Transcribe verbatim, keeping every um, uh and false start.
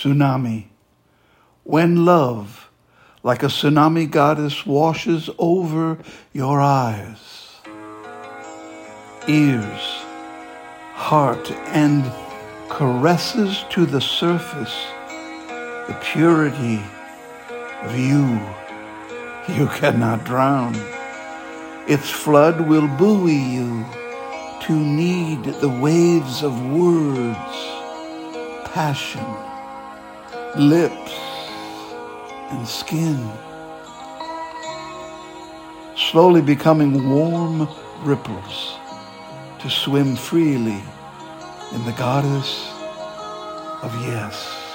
tsunami. When love, like a tsunami goddess, washes over your eyes, ears, heart, and caresses to the surface the purity of you, you cannot drown. Its flood will buoy you to need the waves of words, passion, lips, and skin, slowly becoming warm ripples to swim freely in the goddess of yes.